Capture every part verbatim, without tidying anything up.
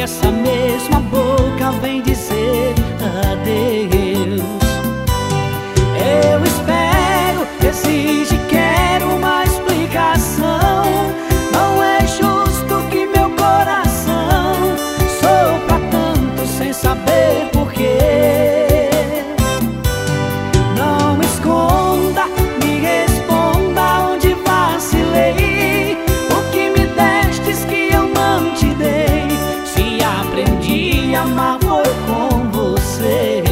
essa mesma boca vem dizer adeus. Eu espero, exige, quero uma explicação. Não é justo que meu coração sofra tanto sem saber porquê. Não esconda, me responda onde vacilei. O que me destes que eu não te dei? Se aprendi a amar foi com você.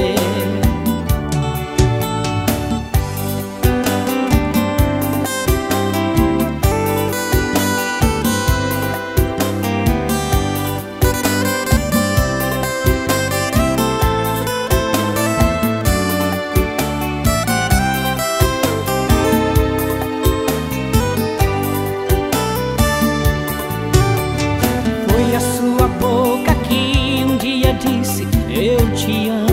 Foi a sua boca que um dia disse eu te amo.